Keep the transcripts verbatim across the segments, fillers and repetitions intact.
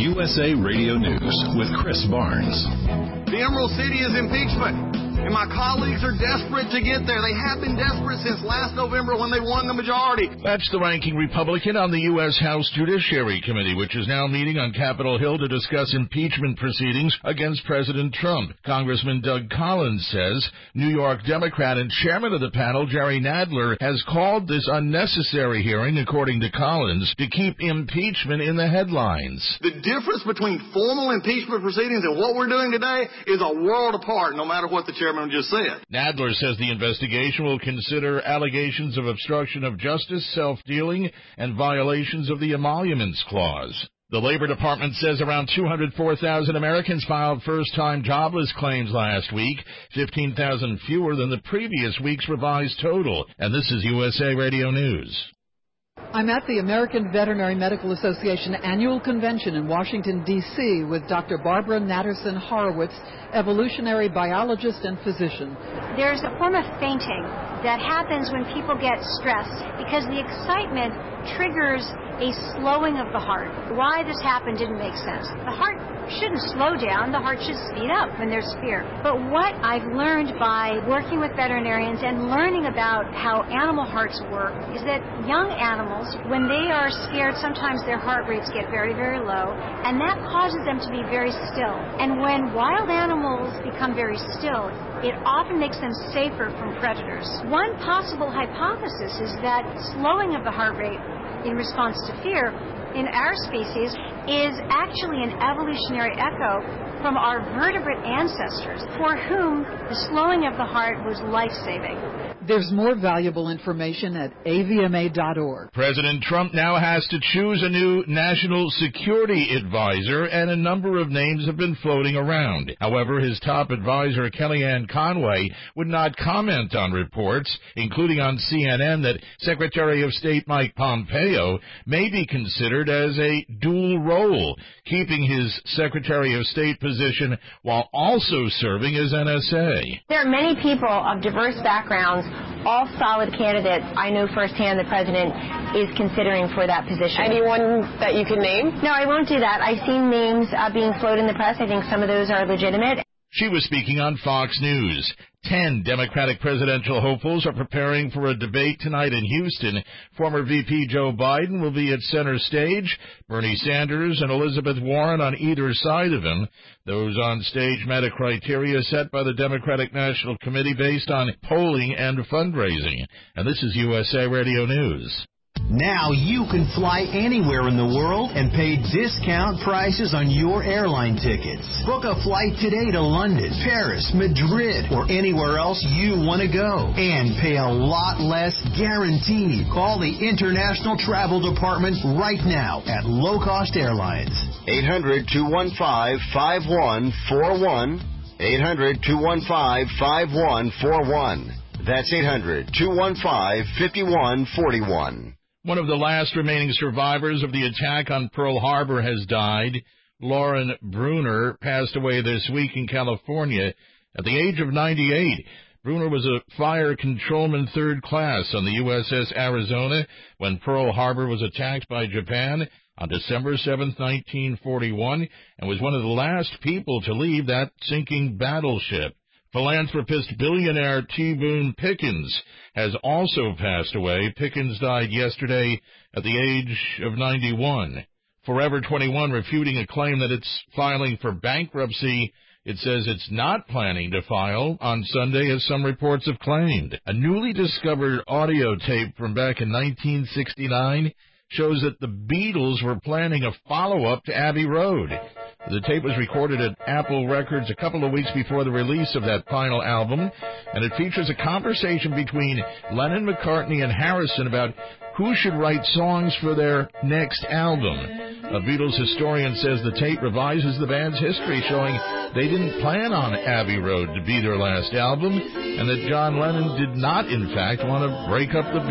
U S A Radio News with Chris Barnes. The Emerald City is impeachment, and my colleagues are desperate to get there. They have been desperate since last November when they won the majority. That's the ranking Republican on the U S. House Judiciary Committee, which is now meeting on Capitol Hill to discuss impeachment proceedings against President Trump. Congressman Doug Collins says New York Democrat and chairman of the panel, Jerry Nadler, has called this unnecessary hearing, according to Collins, to keep impeachment in the headlines. The difference between formal impeachment proceedings and what we're doing today is a world apart, no matter what the chairman just said. Nadler says the investigation will consider allegations of obstruction of justice, self-dealing, and violations of the Emoluments Clause. The Labor Department says around two hundred four thousand Americans filed first-time jobless claims last week, fifteen thousand fewer than the previous week's revised total. And this is U S A Radio News. I'm at the American Veterinary Medical Association annual convention in Washington, D C with Doctor Barbara Natterson Horowitz, evolutionary biologist and physician. There's a form of fainting that happens when people get stressed because the excitement triggers a slowing of the heart. Why this happened didn't make sense. The heart shouldn't slow down. The heart should speed up when there's fear. But what I've learned by working with veterinarians and learning about how animal hearts work is that young animals, when they are scared, sometimes their heart rates get very, very low, and that causes them to be very still. And when wild animals become very still, it often makes them safer from predators. One possible hypothesis is that slowing of the heart rate in response to fear in our species is actually an evolutionary echo from our vertebrate ancestors for whom the slowing of the heart was life-saving. There's more valuable information at A V M A dot org. President Trump now has to choose a new national security advisor, and a number of names have been floating around. However, his top advisor, Kellyanne Conway, would not comment on reports, including on C N N, that Secretary of State Mike Pompeo may be considered as a dual role, keeping his Secretary of State position while also serving as N S A. There are many people of diverse backgrounds, all solid candidates. I know firsthand the president is considering for that position. Anyone that you can name? No, I won't do that. I've seen names uh, being floated in the press. I think some of those are legitimate. She was speaking on Fox News. Ten Democratic presidential hopefuls are preparing for a debate tonight in Houston. Former V P Joe Biden will be at center stage, Bernie Sanders and Elizabeth Warren on either side of him. Those on stage met a criteria set by the Democratic National Committee based on polling and fundraising. And this is U S A Radio News. Now you can fly anywhere in the world and pay discount prices on your airline tickets. Book a flight today to London, Paris, Madrid, or anywhere else you want to go. And pay a lot less guaranteed. Call the International Travel Department right now at Low Cost Airlines. eight hundred, two one five, five one four one. eight hundred, two one five, five one four one. That's eight hundred, two one five, five one four one. One of the last remaining survivors of the attack on Pearl Harbor has died. Lauren Bruner passed away this week in California at the age of ninety-eight. Bruner was a fire controlman third class on the U S S Arizona when Pearl Harbor was attacked by Japan on December seventh, nineteen forty-one, and was one of the last people to leave that sinking battleship. Philanthropist billionaire T. Boone Pickens has also passed away. Pickens died yesterday at the age of ninety-one. Forever twenty-one refuting a claim that it's filing for bankruptcy. It says it's not planning to file on Sunday, as some reports have claimed. A newly discovered audio tape from back in nineteen sixty-nine shows that the Beatles were planning a follow-up to Abbey Road. The tape was recorded at Apple Records a couple of weeks before the release of that final album, and it features a conversation between Lennon, McCartney, and Harrison about who should write songs for their next album. A Beatles historian says the tape revises the band's history, showing they didn't plan on Abbey Road to be their last album, and that John Lennon did not, in fact, want to break up the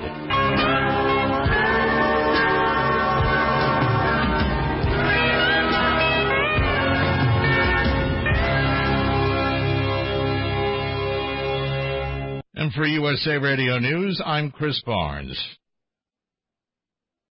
band. And for U S A Radio News, I'm Chris Barnes.